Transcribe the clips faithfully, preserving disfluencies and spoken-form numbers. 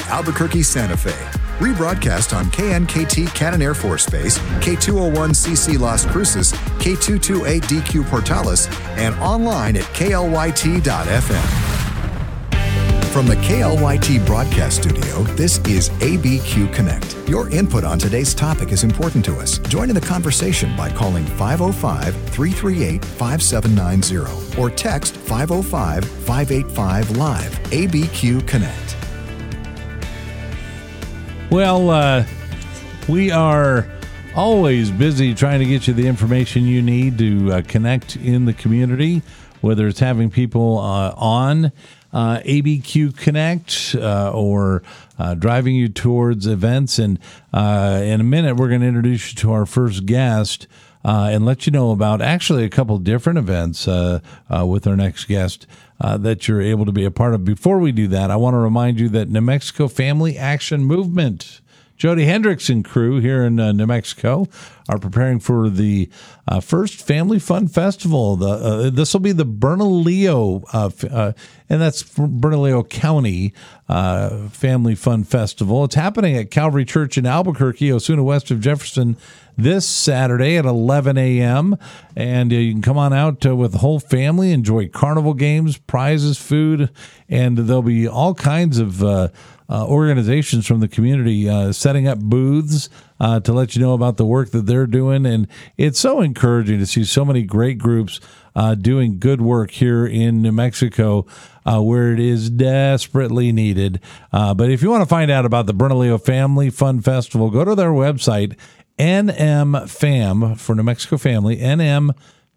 Albuquerque, Santa Fe. Rebroadcast on K N K T Cannon Air Force Base, K two oh one C C Las Cruces, K two twenty-eight D Q Portales, and online at K L Y T dot F M. From the K L Y T broadcast studio, this is A B Q Connect. Your input on today's topic is important to us. Join in the conversation by calling five oh five, three three eight, five seven nine zero or text five oh five, five eight five, live. A B Q Connect. Well, uh, we are always busy trying to get you the information you need to uh, connect in the community, whether it's having people uh, on Uh, A B Q Connect uh, or uh, driving you towards events. And uh, in a minute, we're going to introduce you to our first guest uh, and let you know about actually a couple different events uh, uh, with our next guest uh, that you're able to be a part of. Before we do that, I want to remind you that New Mexico Family Action Movement, Jody Hendricks and crew here in uh, New Mexico are preparing for the uh, first Family Fun Festival. The, uh, this will be the Bernalillo, uh, uh, and that's Bernalillo County uh, Family Fun Festival. It's happening at Calvary Church in Albuquerque, Osuna West of Jefferson, this Saturday at eleven a.m. And uh, you can come on out uh, with the whole family, enjoy carnival games, prizes, food, and there'll be all kinds of uh, Uh, organizations from the community uh, setting up booths uh, to let you know about the work that they're doing. And it's so encouraging to see so many great groups uh, doing good work here in New Mexico uh, where it is desperately needed. Uh, but if you want to find out about the Bernalillo Family Fun Festival, go to their website, N M F A M, for New Mexico Family, N M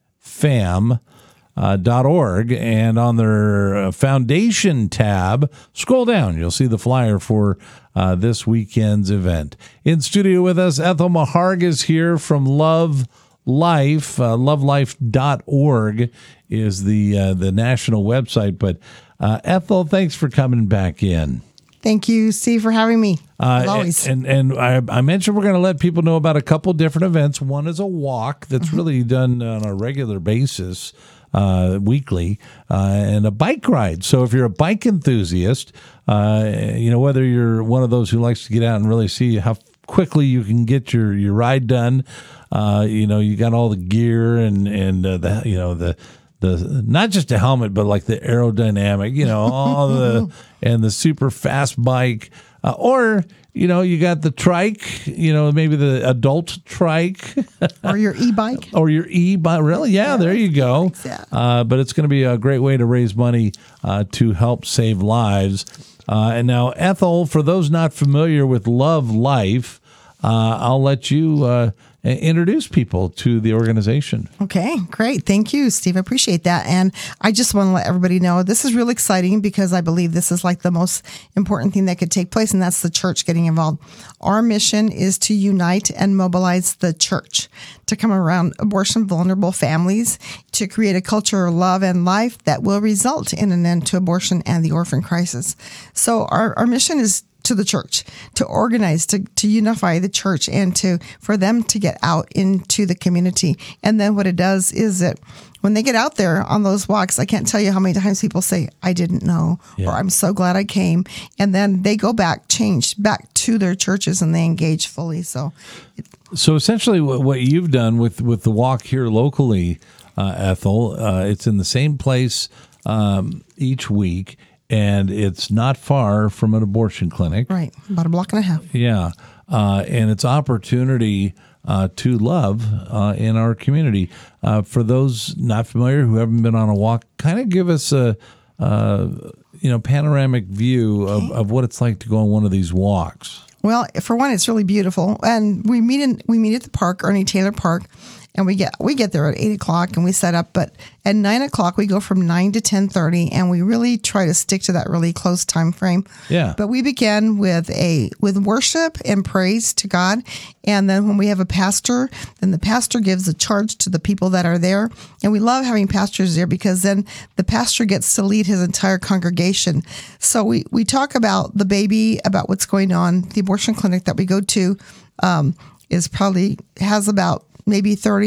F A M. Uh, dot org, and on their uh, foundation tab, scroll down. You'll see the flyer for uh, this weekend's event. In studio with us, Ethel Maharg is here from Love Life. Uh, love life dot org is the uh, the national website. But uh, Ethel, thanks for coming back in. Thank you, Steve, for having me. Uh, always. And and I, I mentioned we're going to let people know about a couple different events. One is a walk that's mm-hmm. really done on a regular basis. Uh, weekly, uh, and a bike ride. So if you're a bike enthusiast, uh, you know, whether you're one of those who likes to get out and really see how quickly you can get your, your ride done, uh, you know, you got all the gear and, and uh, the, you know, the, the, not just a helmet, but like the aerodynamic, you know, all the, and the super fast bike, uh, or, you know, you got the trike, you know, maybe the adult trike. Or your e-bike. Or your e-bike. Really? Yeah, yeah, there you go. Yeah. Uh, but it's going to be a great way to raise money uh, to help save lives. Uh, and now, Ethel, for those not familiar with Love Life, uh, I'll let you uh, introduce people to the organization. Okay, great. Thank you, Steve. I appreciate that. And I just want to let everybody know this is really exciting because I believe this is like the most important thing that could take place, and that's the church getting involved. Our mission is to unite and mobilize the church to come around abortion vulnerable families, to create a culture of love and life that will result in an end to abortion and the orphan crisis. So our, our mission is to the church, to organize, to, to unify the church, and to for them to get out into the community. And then what it does is that when they get out there on those walks, I can't tell you how many times people say, I didn't know, yeah. or I'm so glad I came. And then they go back, changed, back to their churches, and they engage fully. So it, so essentially what you've done with, with the walk here locally, uh, Ethel, uh, it's in the same place um, each week. And it's not far from an abortion clinic. Right, about a block and a half. Yeah, uh, and it's opportunity uh, to love uh, in our community. Uh, for those not familiar who haven't been on a walk, kind of give us a, uh, you know, panoramic view okay. of, of what it's like to go on one of these walks. Well, for one, it's really beautiful, and we meet in we meet at the park, Ernie Taylor Park. And we get we get there at eight o'clock and we set up. But at nine o'clock, we go from nine to ten thirty, and we really try to stick to that really close time frame. Yeah. But we begin with a with worship and praise to God. And then when we have a pastor, then the pastor gives a charge to the people that are there. And we love having pastors there because then the pastor gets to lead his entire congregation. So we, we talk about the baby, about what's going on. The abortion clinic that we go to um, is probably has about maybe thirty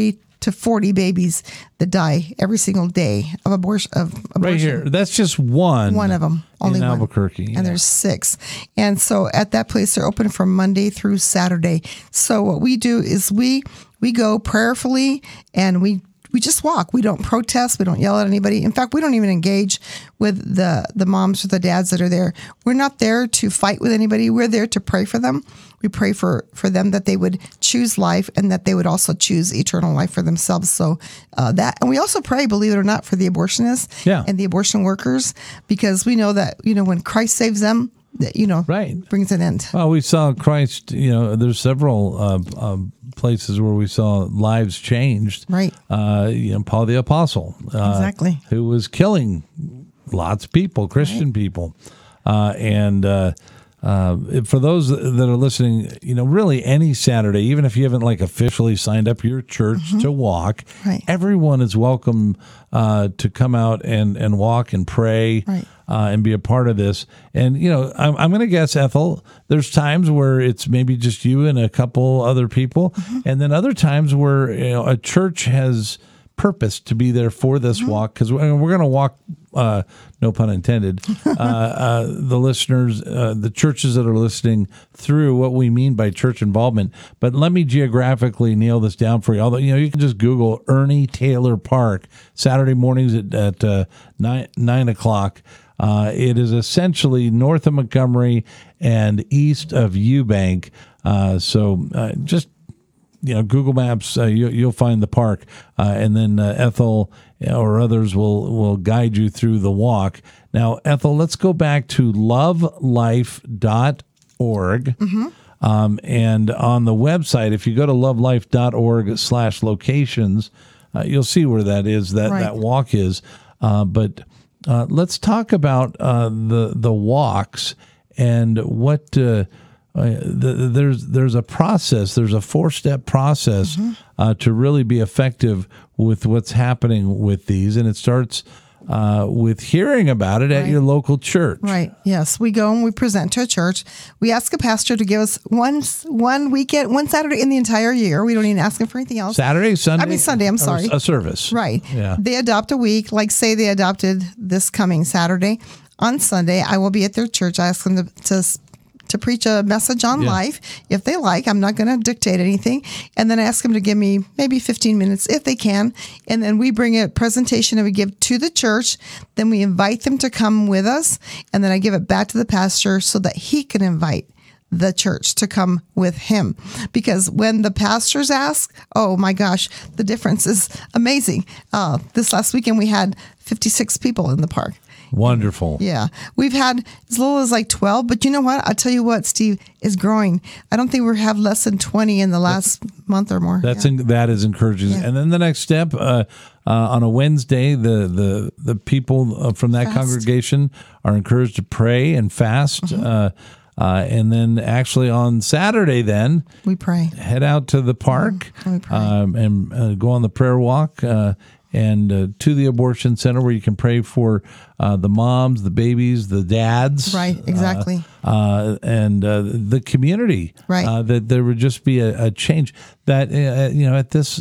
to forty babies that die every single day of abortion. Of abortion. Right here. That's just one. One of them. Only in one. Albuquerque. And yeah. there's six. And so at that place, they're open from Monday through Saturday. So what we do is we we go prayerfully and we we just walk. We don't protest. We don't yell at anybody. In fact, we don't even engage with the, the moms or the dads that are there. We're not there to fight with anybody. We're there to pray for them. We pray for, for them that they would choose life and that they would also choose eternal life for themselves. So uh, that, and we also pray, believe it or not, for the abortionists yeah. and the abortion workers, because we know that, you know, when Christ saves them, that, you know, right. brings an end. Well, we saw Christ, you know, there's several uh, um, places where we saw lives changed. Right. Uh, you know, Paul the Apostle. Uh, Exactly. Who was killing lots of people, Christian right. people. Uh, and uh, uh, for those that are listening, you know, really any Saturday, even if you haven't like officially signed up your church mm-hmm. to walk, right. everyone is welcome uh, to come out and, and walk and pray. Right. Uh, and be a part of this. And, you know, I'm, I'm going to guess, Ethel, there's times where it's maybe just you and a couple other people. Mm-hmm. And then other times where, you know, a church has purpose to be there for this mm-hmm. walk. Because we're, we're going to walk, uh, no pun intended, uh, uh, the listeners, uh, the churches that are listening through what we mean by church involvement. But let me geographically nail this down for you. Although, you know, you can just Google Ernie Taylor Park, Saturday mornings at, at uh, nine, nine o'clock. Uh, it is essentially north of Montgomery and east of Eubank. Uh, so uh, just, you know, Google Maps, uh, you, you'll find the park. Uh, and then uh, Ethel or others will, will guide you through the walk. Now, Ethel, let's go back to love life dot org. Mm-hmm. Um, and on the website, if you go to love life dot org slash locations, uh, you'll see where that is, that, right. that walk is. Uh, but... Uh, let's talk about uh, the the walks and what uh, uh, the, there's there's a process. There's a four step process mm-hmm. uh, to really be effective with what's happening with these, and it starts uh, with hearing about it at right. your local church. Right. Yes, we go and we present to a church. We ask a pastor to give us one one weekend, one Saturday in the entire year. We don't even ask him for anything else. Saturday, Sunday. I mean Sunday. I'm sorry. A service. Right. Yeah. They adopt a week. Like say they adopted this coming Saturday. On Sunday, I will be at their church. I ask them to. to to preach a message on yeah. life if they like. I'm not going to dictate anything. And then I ask them to give me maybe fifteen minutes if they can. And then we bring a presentation and we give to the church. Then we invite them to come with us. And then I give it back to the pastor so that he can invite the church to come with him. Because when the pastors ask, oh my gosh, the difference is amazing. Uh, this last weekend we had fifty-six people in the park. Wonderful. Yeah. We've had as little as like twelve, but you know what? I'll tell you what, Steve, is growing. I don't think we have less than twenty in the last that's, month or more. That's yeah. in, that is encouraging. Yeah. And then the next step, uh, uh, on a Wednesday, the, the, the people from that fast. congregation are encouraged to pray and fast. Mm-hmm. Uh, uh, and then actually on Saturday, then we pray. Head out to the park mm-hmm. we pray. Um, and uh, go on the prayer walk. Uh, and uh, to the abortion center where you can pray for uh, the moms, the babies, the dads. Right, exactly. Uh, uh, and uh, the community. Right. Uh, that there would just be a, a change. That, uh, you know, at this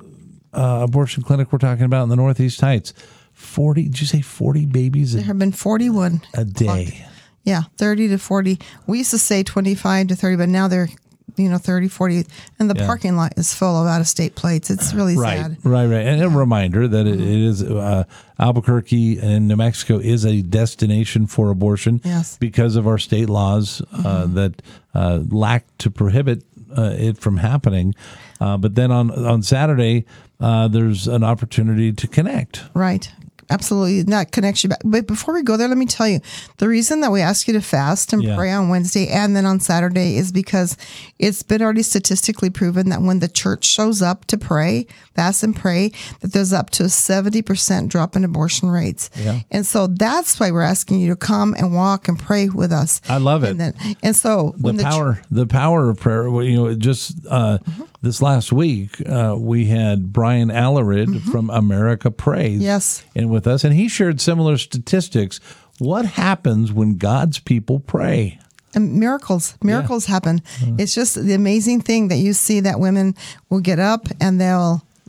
uh, abortion clinic we're talking about in the Northeast Heights, forty, did you say forty babies? There have been forty-one. A day. Plucked. Yeah, thirty to forty. We used to say twenty-five to thirty, but now they're you know, thirty, forty, and the yeah. parking lot is full of out-of-state plates. It's really right, sad. Right, right. And yeah. a reminder that it, it is uh, Albuquerque and New Mexico is a destination for abortion yes. because of our state laws uh, mm-hmm. that uh, lack to prohibit uh, it from happening. Uh, but then on, on Saturday, uh, there's an opportunity to connect. Right. Absolutely, that connects you back. But before we go there, let me tell you, the reason that we ask you to fast and yeah. pray on Wednesday and then on Saturday is because it's been already statistically proven that when the church shows up to pray, fast and pray, that there's up to a seventy percent drop in abortion rates. Yeah. And so that's why we're asking you to come and walk and pray with us. I love it. And, then, and so the power, the, ch- the power of prayer, you know, just uh, mm-hmm. this last week, uh, we had Brian Allerid mm-hmm. from America Prays. Yes. And with us, and he shared similar statistics. What happens when God's people pray? And miracles, miracles yeah. happen. Mm-hmm. It's just the amazing thing that you see that women will get up and they'll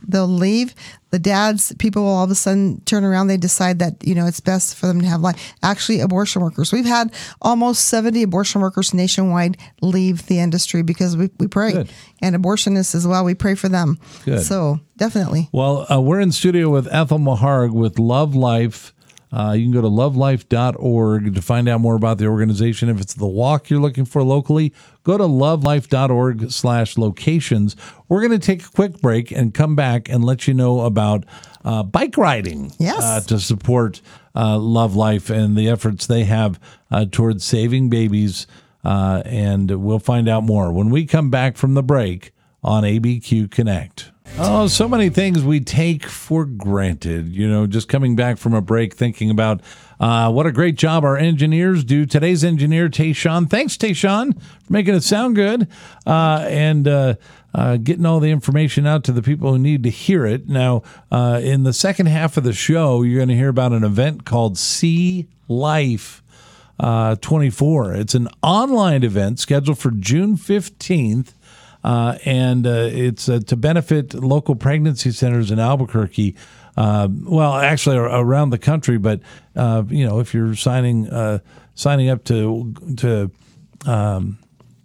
they'll leave. The dads, people will all of a sudden turn around. They decide that, you know, it's best for them to have life. Actually, abortion workers. We've had almost seventy abortion workers nationwide leave the industry because we, we pray. Good. And abortionists as well. We pray for them. Good. So definitely. Well, uh, we're in studio with Ethel Meharg with Love Life. Uh, you can go to love life dot org to find out more about the organization. If it's the walk you're looking for locally, go to love life dot org slash locations. We're going to take a quick break and come back and let you know about uh, bike riding Yes. uh, to support uh, Love Life and the efforts they have uh, towards saving babies. Uh, and we'll find out more when we come back from the break on A B Q Connect. Oh, so many things we take for granted. You know, just coming back from a break, thinking about uh, what a great job our engineers do. Today's engineer, Tayshawn. Thanks, Tayshawn, for making it sound good uh, and uh, uh, getting all the information out to the people who need to hear it. Now, uh, in the second half of the show, you're going to hear about an event called See Life uh, twenty-four. It's an online event scheduled for June fifteenth. Uh, and uh, it's uh, to benefit local pregnancy centers in Albuquerque. Uh, well, actually, around the country. But uh, you know, if you're signing uh, signing up to to um,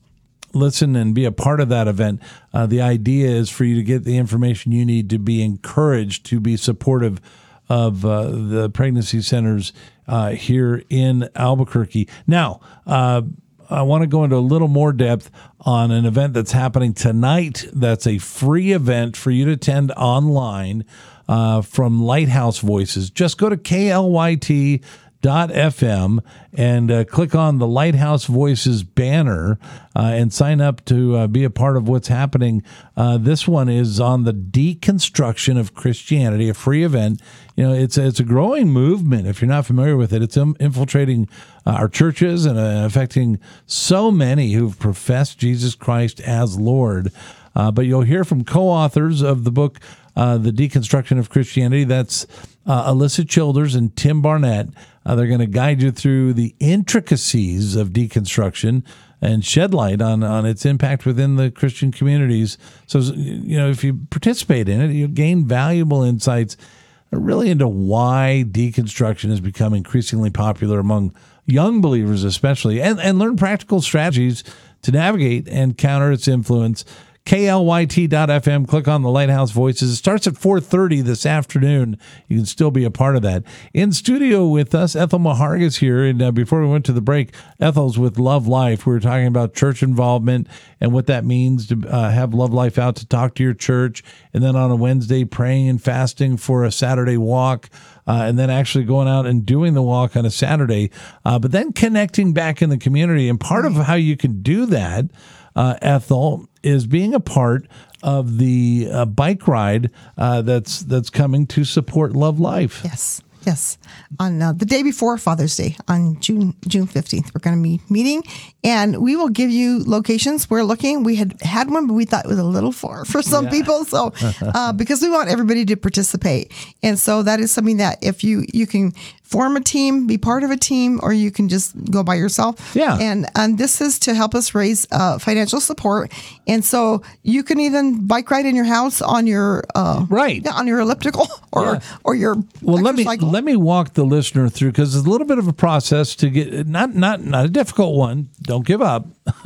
listen and be a part of that event, uh, the idea is for you to get the information you need to be encouraged to be supportive of uh, the pregnancy centers uh, here in Albuquerque. Now, Uh, I want to go into a little more depth on an event that's happening tonight. That's a free event for you to attend online uh, from Lighthouse Voices. Just go to K L Y T dot F M and uh, click on the Lighthouse Voices banner uh, and sign up to uh, be a part of what's happening. Uh, this one is on the deconstruction of Christianity, a free event. You know, it's a, it's a growing movement. If you're not familiar with it, it's um, infiltrating uh, our churches and uh, affecting so many who've professed Jesus Christ as Lord. Uh, but you'll hear from co-authors of the book, uh, The Deconstruction of Christianity. That's uh, Alyssa Childers and Tim Barnett. Uh, they're going to guide you through the intricacies of deconstruction and shed light on, on its impact within the Christian communities. So, you know, if you participate in it, you'll gain valuable insights really into why deconstruction has become increasingly popular among young believers especially, and, and learn practical strategies to navigate and counter its influence. K L Y T dot F M, click on the Lighthouse Voices. It starts at four thirty this afternoon. You can still be a part of that. In studio with us, Ethel Meharg is here. And uh, before we went to the break, Ethel's with Love Life. We were talking about church involvement and what that means to uh, have Love Life out to talk to your church. And then on a Wednesday, praying and fasting for a Saturday walk. Uh, and then actually going out and doing the walk on a Saturday. Uh, but then connecting back in the community. And part of how you can do that, Uh, Ethel, is being a part of the uh, bike ride uh, that's that's coming to support Love Life. Yes, yes. On uh, the day before Father's Day, on June June fifteenth, we're going to be meeting, and we will give you locations. We're looking. We had had one, but we thought it was a little far for some Yeah. people. So uh, because we want everybody to participate, and so that is something that if you you can form a team, be part of a team, or you can just go by yourself. Yeah. And and this is to help us raise uh, financial support. And so you can even bike ride in your house on your uh, Right. yeah, on your elliptical or Yeah. or your Well, let me cycle. let me walk the listener through, because it's a little bit of a process to get, not not not a difficult one. Don't give up.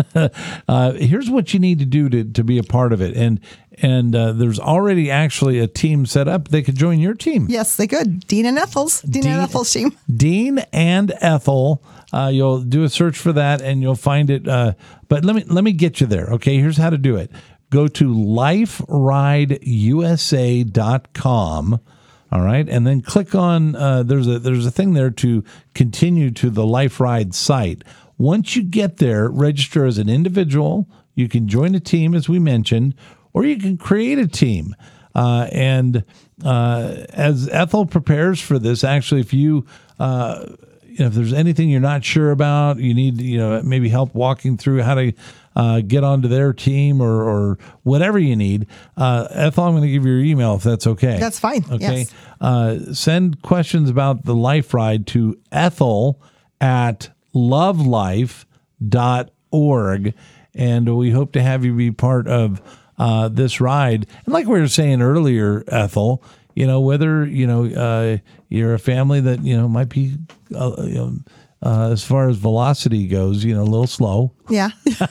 uh, here's what you need to do to to be a part of it, and and uh, there's already actually a team set up. They could join your team. Yes, they could. Dean and Ethel's. Dean, Dean- and Ethel's team. Dean and Ethel. Uh, you'll do a search for that, and you'll find it. Uh, but let me let me get you there. Okay, here's how to do it. Go to life ride U S A dot com. All right, and then click on. Uh, there's a there's a thing there to continue to the Life Ride site. Once you get there, register as an individual. You can join a team, as we mentioned, or you can create a team. Uh, and uh, as Ethel prepares for this, actually, if you uh, you know, if there's anything you're not sure about, you need you know maybe help walking through how to uh, get onto their team or or whatever you need. Uh, Ethel, I'm going to give you your email if that's okay. That's fine. Okay. Yes. Uh, send questions about the Life Ride to Ethel at love life dot org, and we hope to have you be part of uh, this ride. And like we were saying earlier, Ethel, you know, whether, you know, uh, you're a family that, you know, might be, uh, you know, uh, as far as velocity goes, you know, a little slow. Yeah.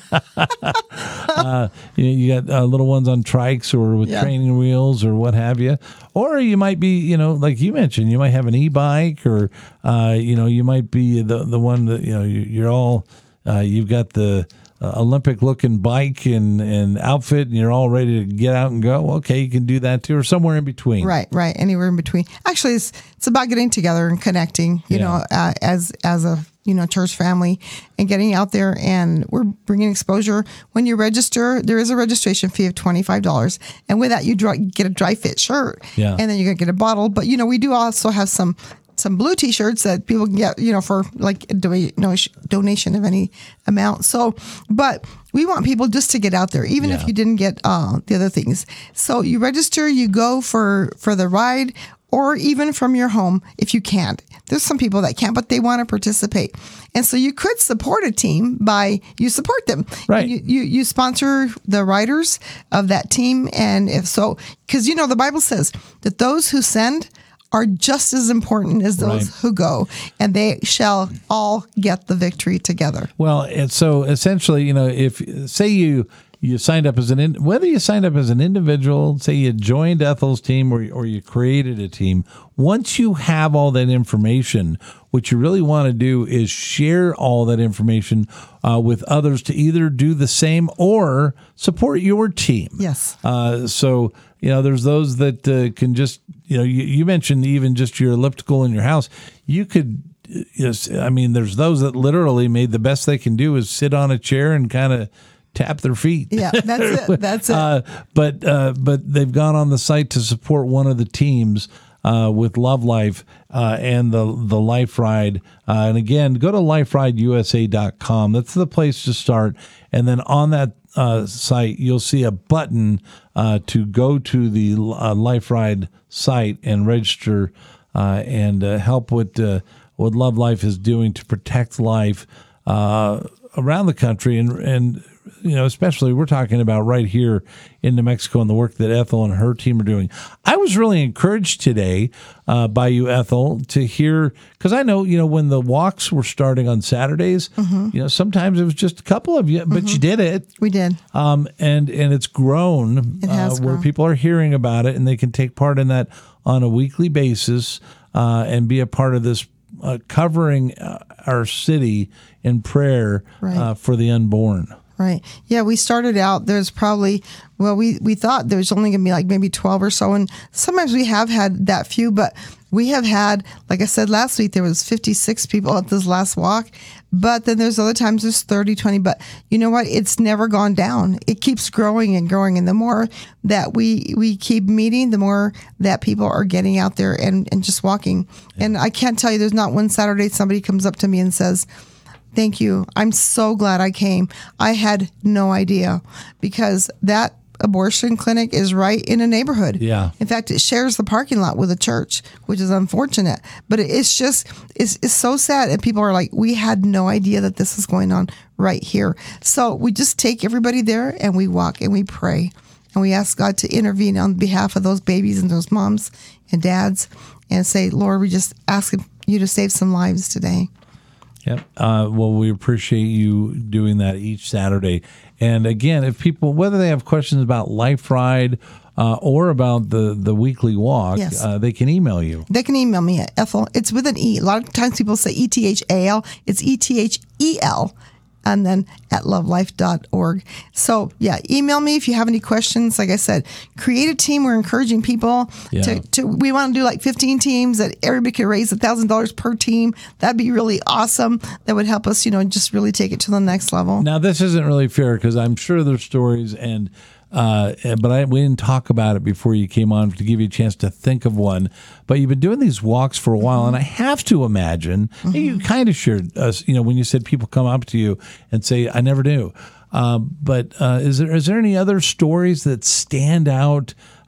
uh, you, you got uh, little ones on trikes or with Yeah. training wheels or what have you. Or you might be, you know, like you mentioned, you might have an e-bike or, uh, you know, you might be the, the one that, you know, you, you're all, uh, you've got the uh, Olympic looking bike and, and outfit and you're all ready to get out and go. Okay, you can do that too, or somewhere in between. Right, right. Anywhere in between. Actually, it's it's about getting together and connecting, you Yeah. know, uh, as as a, you know, church family and getting out there, and we're bringing exposure. When you register, there is a registration fee of twenty-five dollars. And with that, you dry, get a dry fit shirt. Yeah. And then you're going to get a bottle. But, you know, we do also have some some blue t-shirts that people can get, you know, for like a do- no- donation of any amount. So, but we want people just to get out there, even Yeah. if you didn't get uh, the other things. So you register, you go for, for the ride, or even from your home if you can't. There's some people that can't, but they want to participate. And so you could support a team by, you support them. Right. You, you, you sponsor the riders of that team. And if so, because, you know, the Bible says that those who send are just as important as those Right. who go, and they shall all get the victory together. Well, and so essentially, you know, if say you you signed up as an in, whether you signed up as an individual, say you joined Ethel's team or or you created a team, once you have all that information, what you really want to do is share all that information uh, with others to either do the same or support your team. Yes. Uh, so, you know, there's those that uh, can just, you know, you, you mentioned even just your elliptical in your house. You could, yes, I mean, there's those that literally made the best they can do is sit on a chair and kind of tap their feet. Yeah, that's it. That's it. Uh, but uh, but they've gone on the site to support one of the teams uh, with Love Life uh, and the the Life Ride. Uh, and again, go to life ride u s a dot com. That's the place to start. And then on that uh, site, you'll see a button uh, to go to the uh, Life Ride site and register uh, and uh, help with uh, what Love Life is doing to protect life uh, around the country and and. You know, especially we're talking about right here in New Mexico and the work that Ethel and her team are doing. I was really encouraged today uh, by you, Ethel, to hear, because I know, you know, when the walks were starting on Saturdays, Mm-hmm. you know, sometimes it was just a couple of you, but you did it. We did. Um, and, and it's grown, It has uh, where grown. people are hearing about it and they can take part in that on a weekly basis uh, and be a part of this uh, covering uh, our city in prayer Right. uh, for the unborn. Right. Yeah, we started out, there's probably, well, we, we thought there was only going to be like maybe twelve or so. And sometimes we have had that few, but we have had, like I said last week, there was fifty-six people at this last walk. But then there's other times there's thirty, twenty. But you know what? It's never gone down. It keeps growing and growing. And the more that we, we keep meeting, the more that people are getting out there and, and just walking. Yeah. And I can't tell you, there's not one Saturday somebody comes up to me and says, thank you. I'm so glad I came. I had no idea, because that abortion clinic is right in a neighborhood. Yeah. In fact, it shares the parking lot with a church, which is unfortunate. But it's just, it's, it's so sad. And people are like, we had no idea that this was going on right here. So we just take everybody there and we walk and we pray. And we ask God to intervene on behalf of those babies and those moms and dads and say, Lord, we just ask you to save some lives today. Yep. Uh, well, we appreciate you doing that each Saturday. And again, if people, whether they have questions about Life Ride uh, or about the, the weekly walk, Yes. uh, they can email you. They can email me at Ethel. It's with an E. A lot of times people say E T H A L. It's E T H E L. And then at love life dot org. So, yeah, email me if you have any questions. Like I said, create a team. We're encouraging people Yeah. to, to, we want to do like fifteen teams that everybody could raise one thousand dollars per team. That'd be really awesome. That would help us, you know, just really take it to the next level. Now, this isn't really fair because I'm sure there's stories, and uh, but I, we didn't talk about it before you came on to give you a chance to think of one. But you've been doing these walks for a while, mm-hmm. and I have to imagine, mm-hmm. you kind of shared us, you know, when you said people come up to you and say, I never knew. Uh, but uh, is there is there any other stories that stand out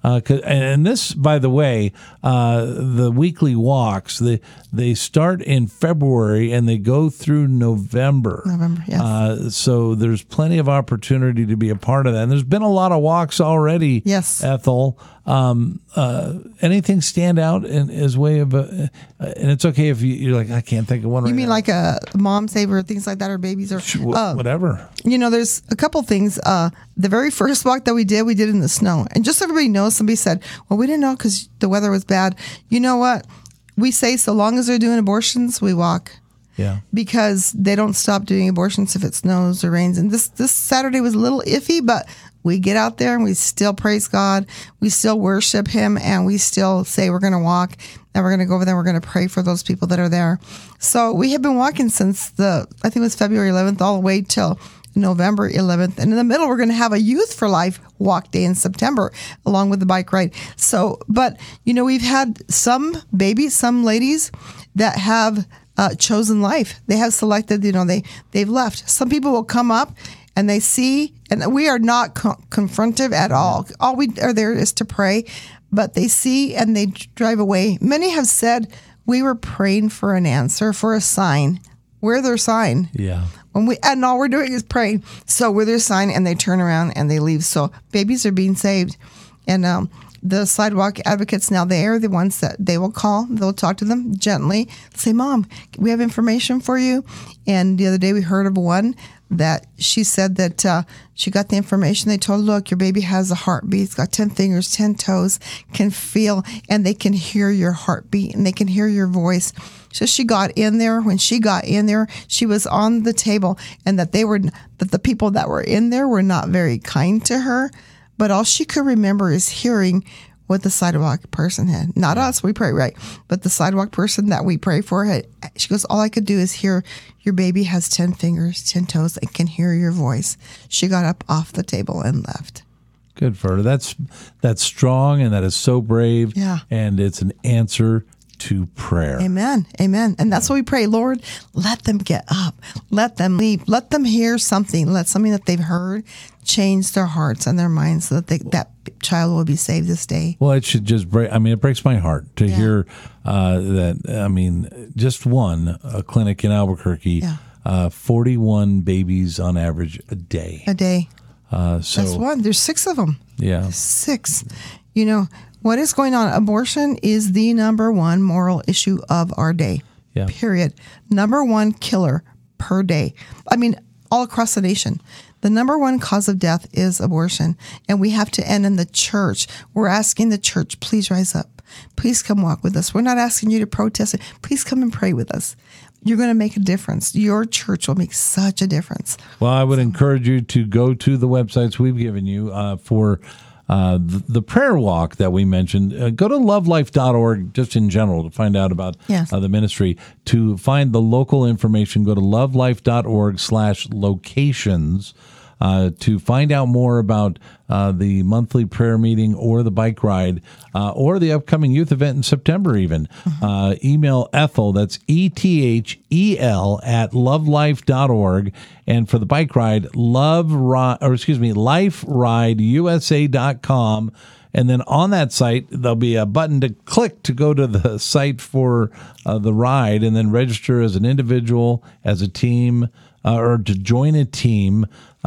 Uh, 'cause- and this, by the way, uh, the weekly walks, they, they start in February and they go through November. November, yes. Uh, so there's plenty of opportunity to be a part of that. And there's been a lot of walks already, Yes. Ethel. Um, uh, anything stand out in as way of, a, uh, and it's okay if you, you're like, I can't think of one right You mean now. like a mom saver, things like that, or babies, or Wh- uh, whatever. you know, there's a couple things. Uh, the very first walk that we did, we did in the snow. And just so everybody knows, somebody said, well, we didn't know because the weather was bad. You know what? We say so long as they're doing abortions, we walk. Yeah. Because they don't stop doing abortions if it snows or rains. And this, this Saturday was a little iffy, but we get out there and we still praise God. We still worship him, and we still say we're going to walk and we're going to go over there. We're going to pray for those people that are there. So we have been walking since the, I think it was February eleventh, all the way till November eleventh. And in the middle, we're going to have a Youth for Life walk day in September, along with the bike ride. So, but, you know, we've had some babies, some ladies that have uh, chosen life. They have selected, you know, they, they've left. Some people will come up and they see, and we are not co- confrontive at all. All we are there is to pray, but they see and they drive away. Many have said, we were praying for an answer, for a sign. We're their sign. Yeah. When we and all we're doing is praying. So we're their sign, and they turn around and they leave. So babies are being saved. And um, the sidewalk advocates now, they are the ones that they will call. They'll talk to them gently. Say, Mom, we have information for you. And the other day we heard of one that she said that uh, she got the information. They told her, look, your baby has a heartbeat. It's got ten fingers, ten toes, can feel, and they can hear your heartbeat, and they can hear your voice. So she got in there. When she got in there, she was on the table, and that they were, that the people that were in there were not very kind to her. But all she could remember is hearing what the sidewalk person had. Not us, we pray, right? But the sidewalk person that we pray for had, she goes, all I could do is hear your baby has ten fingers, ten toes, and can hear your voice. She got up off the table and left. Good for her. That's, that's strong, and that is so brave. Yeah. And it's an answer to prayer. Amen. Amen. And that's what we pray. Lord, let them get up. Let them leave. Let them hear something. Let something that they've heard change their hearts and their minds so that they, that child will be saved this day. Well, it should just break. I mean, it breaks my heart to Yeah. hear uh, that. I mean, just one a clinic in Albuquerque, Yeah. uh, forty-one babies on average a day. A day. Uh, so That's one. There's six of them. yeah, Six. You know, what is going on? Abortion is the number one moral issue of our day. Yeah. Period. Number one killer per day. I mean, all across the nation. The number one cause of death is abortion. And we have to end in the church. We're asking the church, please rise up. Please come walk with us. We're not asking you to protest it. Please come and pray with us. You're going to make a difference. Your church will make such a difference. Well, I would encourage you to go to the websites we've given you uh, for uh, the, the prayer walk that we mentioned. Uh, go to love life dot org just in general to find out about Yes. uh, the ministry. To find the local information, go to love life dot org slash locations. Uh, to find out more about uh, the monthly prayer meeting or the bike ride uh, or the upcoming youth event in September even, Mm-hmm. uh, email Ethel, that's E T H E L, at love life dot org. And for the bike ride, love ri- or excuse me, life ride U S A dot com. And then on that site, there'll be a button to click to go to the site for uh, the ride and then register as an individual, as a team, uh, or to join a team,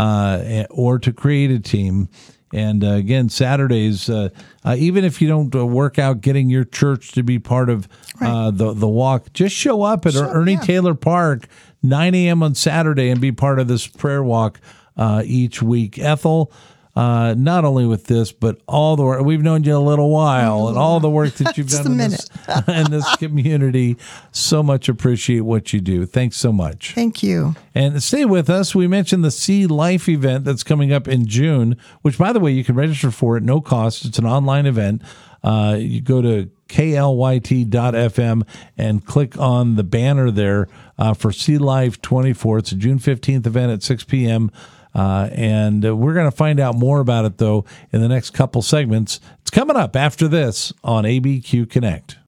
uh, or to create a team. And uh, again, Saturdays, uh, uh, even if you don't uh, work out getting your church to be part of uh, the, the walk, just show up at Sure, Ernie yeah. Taylor Park, nine a.m. on Saturday, and be part of this prayer walk uh, each week. Ethel, uh, not only with this, but all the work, we've known you a little while, and all the work that you've Just done a in this, in this community. So much appreciate what you do. Thanks so much. Thank you. And stay with us. We mentioned the See Life event that's coming up in June, which, by the way, you can register for at no cost. It's an online event. Uh, you go to K L Y T dot F M and click on the banner there uh, for See Life twenty-four. It's a June fifteenth event at six p.m. Uh, and uh, we're going to find out more about it, though, in the next couple segments. It's coming up after this on A B Q Connect.